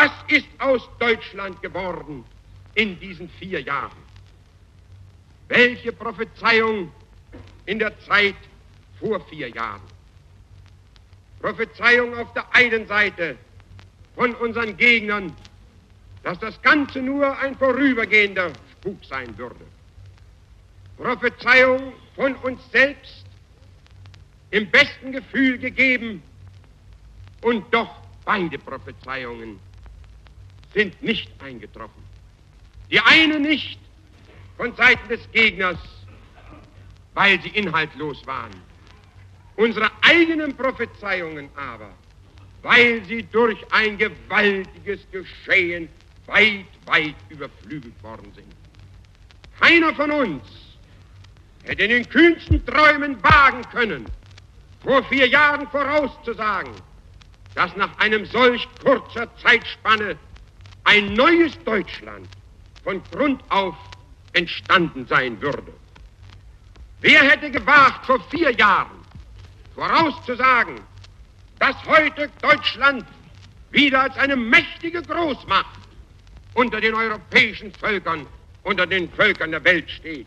Was ist aus Deutschland geworden in diesen 4 Jahren? Welche Prophezeiung in der Zeit vor 4 Jahren? Prophezeiung auf der einen Seite von unseren Gegnern, dass das Ganze nur ein vorübergehender Spuk sein würde. Prophezeiung von uns selbst, im besten Gefühl gegeben, und doch beide Prophezeiungen sind nicht eingetroffen. Die eine nicht von Seiten des Gegners, weil sie inhaltlos waren. Unsere eigenen Prophezeiungen aber, weil sie durch ein gewaltiges Geschehen weit, weit überflügelt worden sind. Keiner von uns hätte in den kühnsten Träumen wagen können, vor 4 Jahren vorauszusagen, dass nach einem solch kurzer Zeitspanne ein neues Deutschland von Grund auf entstanden sein würde. Wer hätte gewagt, vor 4 Jahren vorauszusagen, dass heute Deutschland wieder als eine mächtige Großmacht unter den europäischen Völkern, unter den Völkern der Welt steht?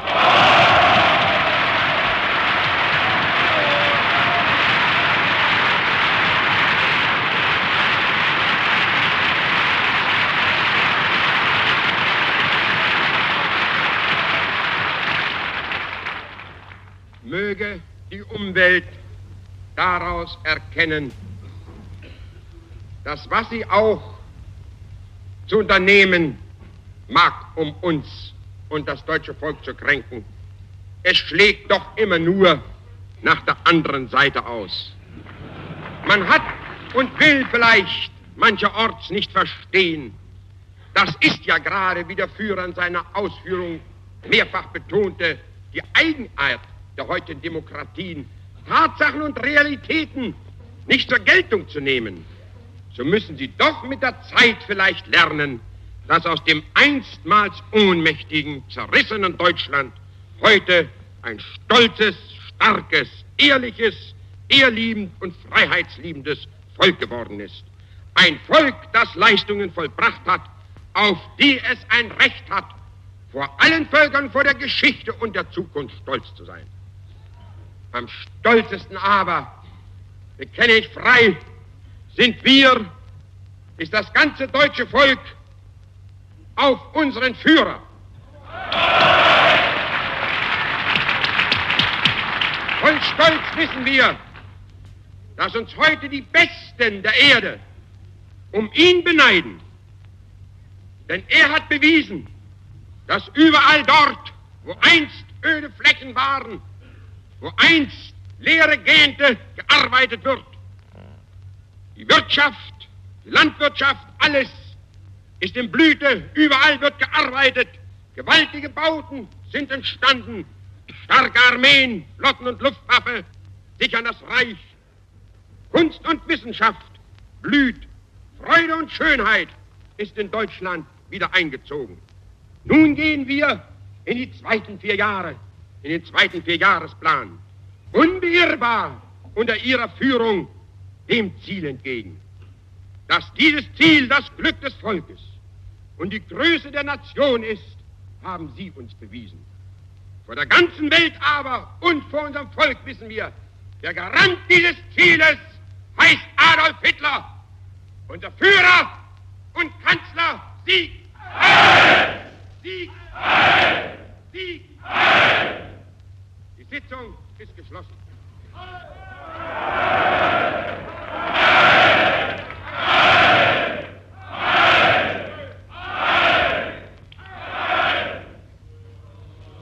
Möge die Umwelt daraus erkennen, dass was sie auch zu unternehmen mag, um uns und das deutsche Volk zu kränken, es schlägt doch immer nur nach der anderen Seite aus. Man hat und will vielleicht mancherorts nicht verstehen, das ist ja gerade, wie der Führer in seiner Ausführung mehrfach betonte, die Eigenart der heutigen Demokratien, Tatsachen und Realitäten nicht zur Geltung zu nehmen. So müssen sie doch mit der Zeit vielleicht lernen, dass aus dem einstmals ohnmächtigen, zerrissenen Deutschland heute ein stolzes, starkes, ehrliches, ehrliebend und freiheitsliebendes Volk geworden ist. Ein Volk, das Leistungen vollbracht hat, auf die es ein Recht hat, vor allen Völkern, vor der Geschichte und der Zukunft stolz zu sein. Am stolzesten aber, bekenne ich frei, sind wir, ist das ganze deutsche Volk auf unseren Führer. Voll Stolz wissen wir, dass uns heute die Besten der Erde um ihn beneiden. Denn er hat bewiesen, dass überall dort, wo einst öde Flächen waren, wo einst leere Gähnte gearbeitet wird, die Wirtschaft, die Landwirtschaft, alles ist in Blüte, überall wird gearbeitet, gewaltige Bauten sind entstanden, starke Armeen, Flotten und Luftwaffe sichern das Reich. Kunst und Wissenschaft blüht, Freude und Schönheit ist in Deutschland wieder eingezogen. Nun gehen wir in die zweiten 4 Jahre, in den zweiten 4-Jahresplan, unbeirrbar unter ihrer Führung dem Ziel entgegen. Dass dieses Ziel das Glück des Volkes und die Größe der Nation ist, haben Sie uns bewiesen. Vor der ganzen Welt aber und vor unserem Volk wissen wir, der Garant dieses Zieles heißt Adolf Hitler, unser Führer und Kanzler. Sieg! Heil! Sieg! Heil! Sieg! Heil! Die Sitzung ist geschlossen.